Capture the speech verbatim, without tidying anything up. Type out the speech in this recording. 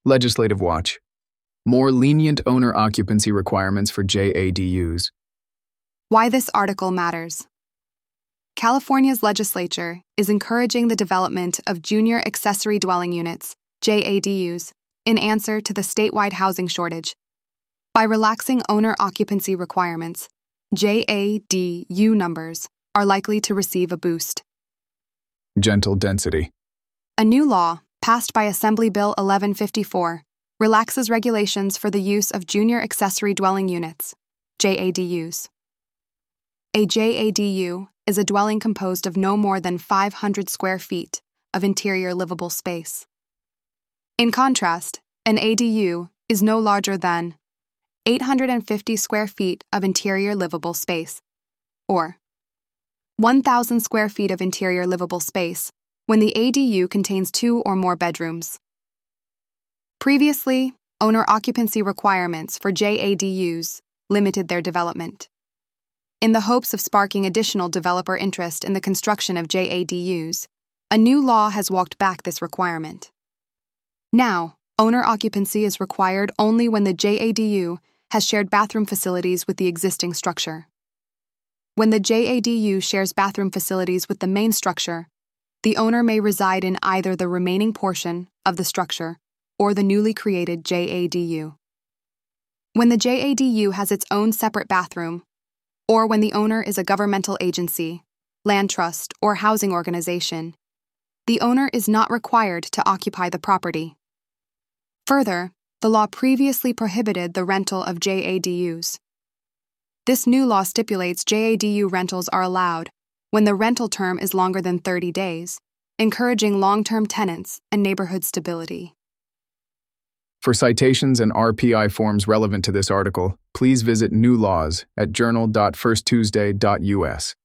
Legislative Watch. More lenient owner occupancy requirements for J A D Us. Why this article matters. California's legislature is encouraging the development of junior accessory dwelling units, J A D Us, in answer to the statewide housing shortage. By relaxing owner occupancy requirements, J A D U numbers are likely to receive a boost. Gentle density. A new law, passed by Assembly Bill eleven fifty-four, relaxes regulations for the use of junior accessory dwelling units, J A D Us. A J A D U is a dwelling composed of no more than five hundred square feet of interior livable space. In contrast, an A D U is no larger than eight hundred fifty square feet of interior livable space, or one thousand square feet of interior livable space when the A D U contains two or more bedrooms. Previously, owner occupancy requirements for J A D Us limited their development. In the hopes of sparking additional developer interest in the construction of J A D Us, a new law has walked back this requirement. Now, owner occupancy is required only when the J A D U has shared bathroom facilities with the existing structure. When the J A D U shares bathroom facilities with the main structure, the owner may reside in either the remaining portion of the structure or the newly created J A D U. When the J A D U has its own separate bathroom, or when the owner is a governmental agency, land trust, or housing organization, the owner is not required to occupy the property. Further, the law previously prohibited the rental of J A D Us. This new law stipulates J A D U rentals are allowed when the rental term is longer than thirty days, encouraging long-term tenants and neighborhood stability. For citations and R P I forms relevant to this article, please visit New Laws at journal dot first tuesday dot U S.